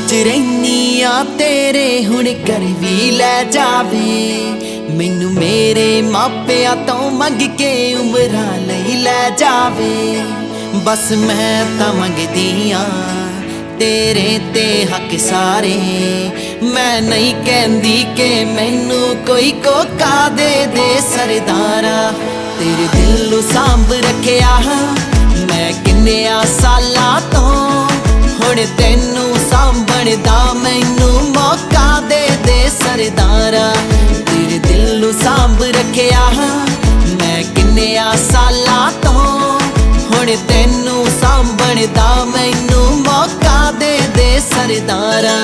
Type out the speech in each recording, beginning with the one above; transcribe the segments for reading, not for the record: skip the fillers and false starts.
सोच रही आ तेरे हुण कर भी लै जावे मैनू मेरे मापिया तो मंग के उमरा लई लै जावे। बस मैं तां मंगदी आ तेरे ते हक सारे, मैं नहीं कहंदी कि मैनू कोई कोका दे दे सरदारा। तेरे दिल नू सांभ रखिया मैं किन्निया सालां तो, हुण तैनू सांभण दा मैनू मौका दे दे सरदारा। तेरे दिल नू सांभ रखिया मैं किन्निया सालां तो, हुण तैनू सांभण दा मैनू मौका दे दे सरदारा।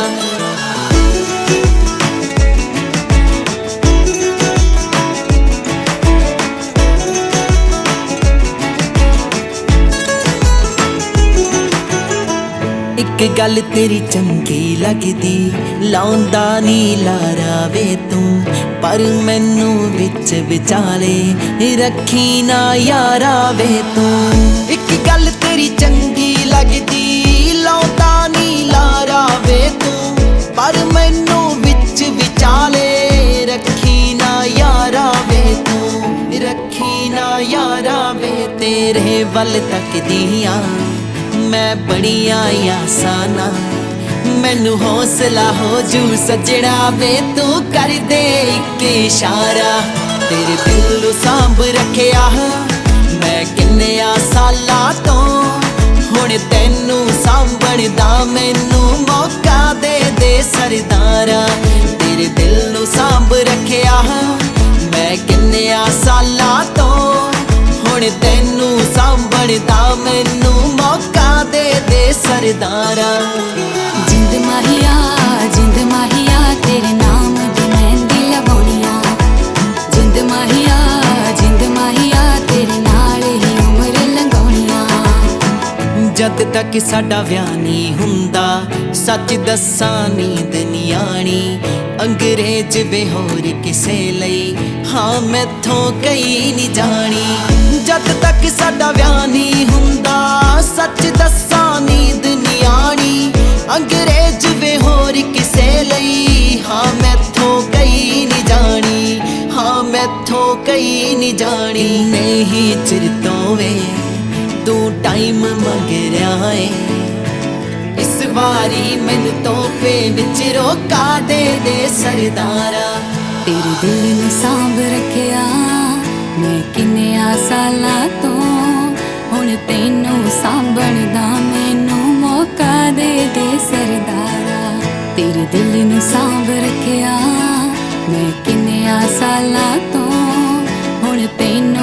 एक गल तेरी चंगी लगदी लाउंदा नी लारा वे तू, पर मैनू विच विचाले रखी ना यारा वे तू। एक गल तेरी चंगी लगदी लाउंदा नी लारा वे तू, पर मैनू विच विचाले रखी ना यारा वे तू, रखी ना यारा वे। तेरे वल तकदी आ मैं बड़िया आसाना, मैनू हौसला हो जू सजना वे तू कर दे एक इशारा। तेरे दिल नू सांभ रखिया मैं किन्निया सालां तो, हुण तैनू सांभण दा मैनू मौका दे दे सरदारा। तेरे दिल नू सांभ रखिया मैं किन्निया सालां तो, हुण तैनू सांभण दा मैनू मौका दे दे सरदारा। जिंद माहिया तेरे नाम दी मेहंदी लगाउणिया, जिंद माहिया तेरे नाल ही उम्र लंघाउणिया। जद तक साडा विआह नहीं हुंदा सच दस्सां नींद नहीं आनी, अंग्रेज वे होर किसे लई हाँ मैथों कई नहीं जानी। जद तक साडा विआह नहीं हुंदा सच दस्सां नींद नहीं आनी, अंग्रेज वे होर किसे लई हाँ मैथों कई नहीं जानी, हाँ मैथों कई नहीं जानी। नहीं चिर तो वे तू टाइम मंग रहा है, इस वारी मैनू तोहफे विच रोका दे दे सरदारा। तेरे दिल नू सांभ रखिया मैं किन्निया सालां तो, हुण तैनू सांभण दा मैनू मौका दे दे सरदारा। तेरे दिल नू सांभ रखिया मैं किन्निया सालां तो, हुण तैनू